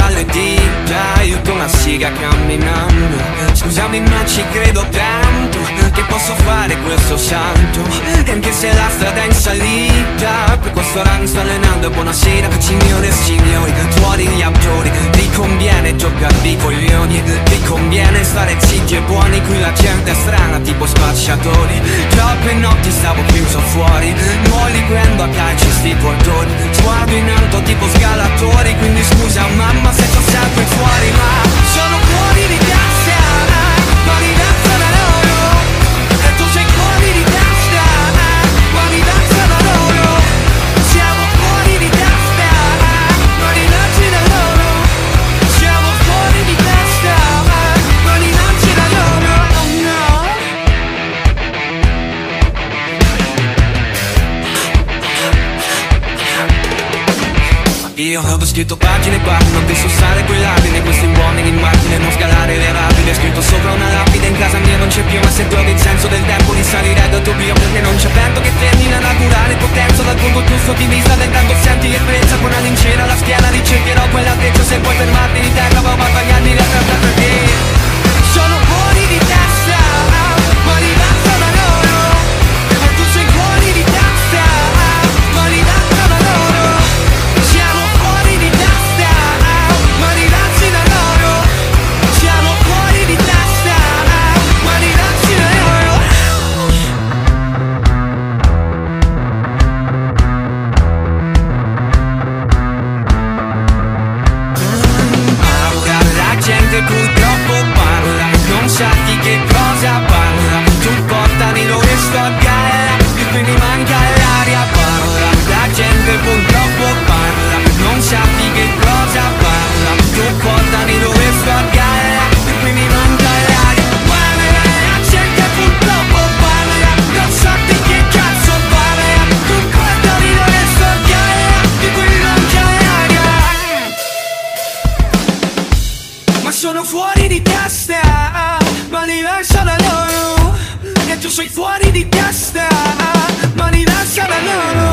alle dita, io con una siga camminando. Scusami ma ci credo tanto, che posso fare questo salto, e anche se la strada è in salita. Per questo ora mi sto allenando. Buonasera signore e signori, fuori gli autori. Vi conviene giocarvi i coglioni, vi conviene stare zitti e buoni. Qui la gente è strana tipo spacciatori. Troppe notti stavo chiuso fuori, molli prendo a calci sti portoni. Sguardo in alto tipo scalatori, quindi scusa mamma se sto sempre fuori. Ma sono fuori di testa, ma mi danzano loro. E tu sei fuori di testa, ma mi danzano loro. Siamo fuori di testa, ma dinanzi da loro. Siamo fuori di testa, ma dinanzi da loro. Oh no. Io avevo scritto pagine e pagine, non penso usare quei lapidi, questi uomini in macchine, non scalare le rapide. Scritto sopra una lapide, in casa mia non c'è più, ma se trovi il senso del tempo risalirei da Tobio. Perché non c'è vento che fermi la naturale potenza, dal punto giusto di vista del tempo senti l'esperienza. Con una lincera alla schiena ricercherò quell'altezza, se puoi fermarti di terra va a pagarmi la strada per te. Sono fuori di testa, ma diverso da loro. E tu sei fuori di testa, ma diverso da loro. Siamo fuori di testa, ma diversi da loro. Siamo fuori di testa, ma diversi da loro. Paura, la gente purtroppo parla, non sa di che cosa parla. Tu portami dove sto a gara, e quindi manca l'aria. Paura, la gente purtroppo parla, non sa di che cosa parla. Tu portami dove sto a gara, e quindi manca l'aria. Parla, la gente purtroppo parla, non sa di che cazzo parla. Tu portami dove sto a gara, e quindi manca l'aria. Ma sono fuori di testa, ma diversa da loro. E tu sei fuori di testa, ma diversa da loro.